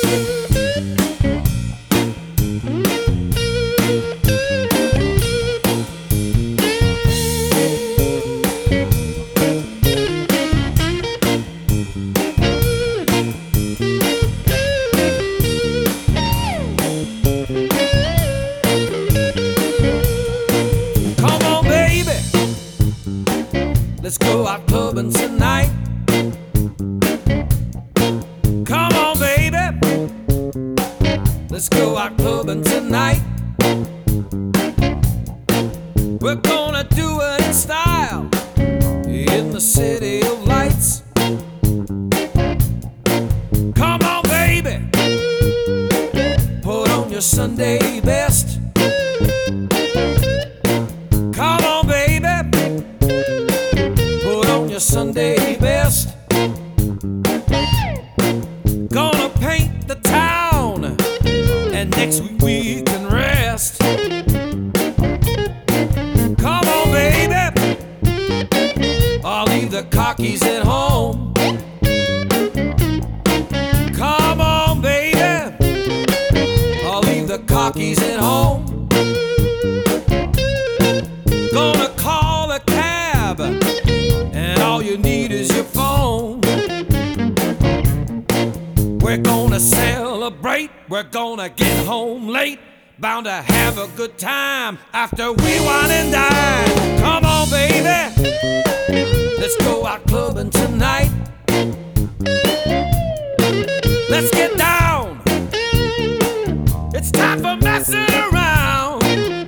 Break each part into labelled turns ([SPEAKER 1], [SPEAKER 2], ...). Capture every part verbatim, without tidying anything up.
[SPEAKER 1] Let's go out clubbing tonight. Come on, baby. Let's go out clubbing tonight. We're gonna do it in style in the city of lights. Come on, baby. Put on your Sunday best. Come on, baby. Your Sunday best. Gonna paint the town, and next week we can rest. Come on, baby. I'll leave the cockies at home. Come on, baby. I'll leave the cockies at home. Gonna call a cab, and all you need is your phone. We're gonna celebrate, we're gonna get home late, bound to have a good time after we wine and dine. Come on, baby, let's go out clubbing tonight. Let's get down, it's time for messing around.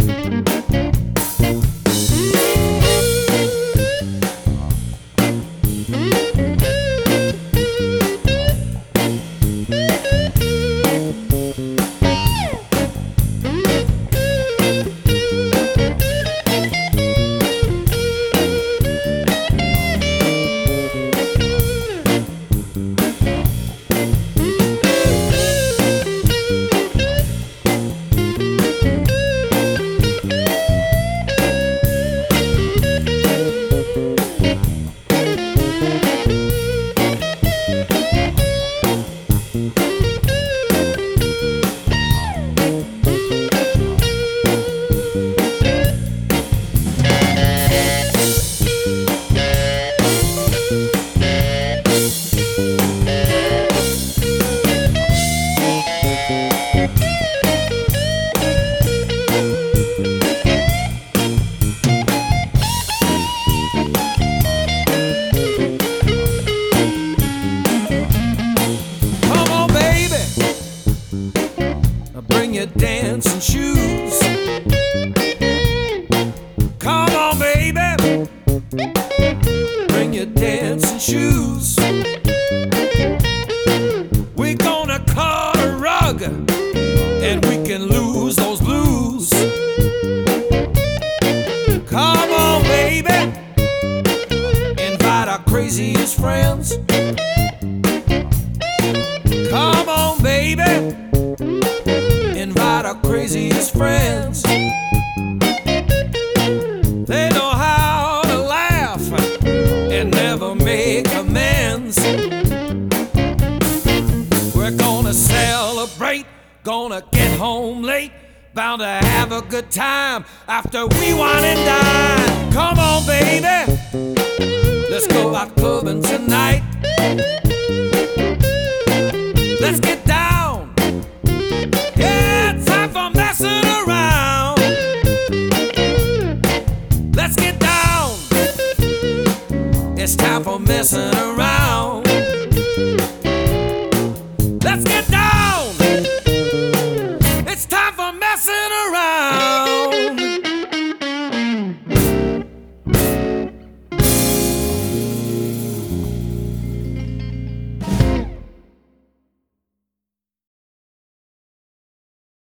[SPEAKER 1] Bring your dancing shoes. Come on, baby. Bring your dancing shoes. We're gonna cut a rug, and we can lose those blues. Come on, baby. Invite our craziest friends. Come on, baby. Invite our craziest friends. They know how to laugh and never make amends. We're gonna celebrate, gonna get home late, bound to have a good time after we wine and dine. Come on, baby, let's go out clubbing tonight. Let's get down, yeah, time for messing around. Let's get down, it's time for messing around.